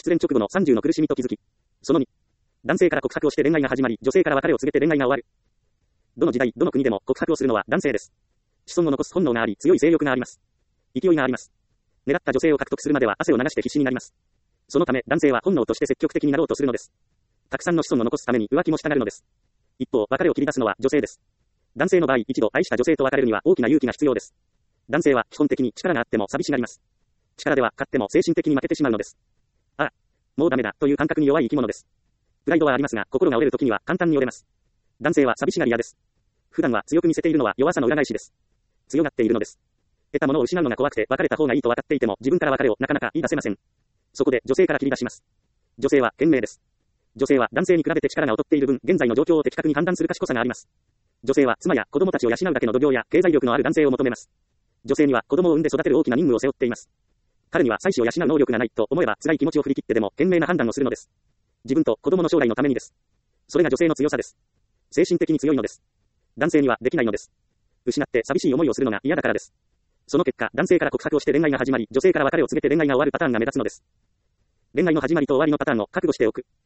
失恋直後の30の苦しみと気づき。その2、男性から告白をして恋愛が始まり、女性から別れを告げて恋愛が終わる。どの時代、どの国でも告白をするのは男性です。子孫を残す本能があり、強い性欲があります。勢いがあります。狙った女性を獲得するまでは汗を流して必死になります。そのため男性は本能として積極的になろうとするのです。たくさんの子孫を残すために浮気もしたがるのです。一方、別れを切り出すのは女性です。男性の場合、一度愛した女性と別れるには大きな勇気が必要です。男性は基本的に力があっても寂しがります。力では勝っても精神的に負けてしまうのです。ああ、もうダメだという感覚に弱い生き物です。プライドはありますが、心が折れる時には簡単に折れます。男性は寂しがり屋です。普段は強く見せているのは弱さの裏返しです。強がっているのです。得たものを失うのが怖くて別れた方がいいと分かっていても自分から別れをなかなか言い出せません。そこで女性から切り出します。女性は賢明です。女性は男性に比べて力が劣っている分、現在の状況を的確に判断する賢さがあります。女性は妻や子供たちを養うだけの度量や経済力のある男性を求めます。女性には子供を産んで育てる大きな任務を背負っています。彼には妻子を養う能力がないと思えば辛い気持ちを振り切ってでも賢明な判断をするのです。自分と子供の将来のためにです。それが女性の強さです。精神的に強いのです。男性にはできないのです。失って寂しい思いをするのが嫌だからです。その結果、男性から告白をして恋愛が始まり、女性から別れを告げて恋愛が終わるパターンが目立つのです。恋愛の始まりと終わりのパターンを覚悟しておく。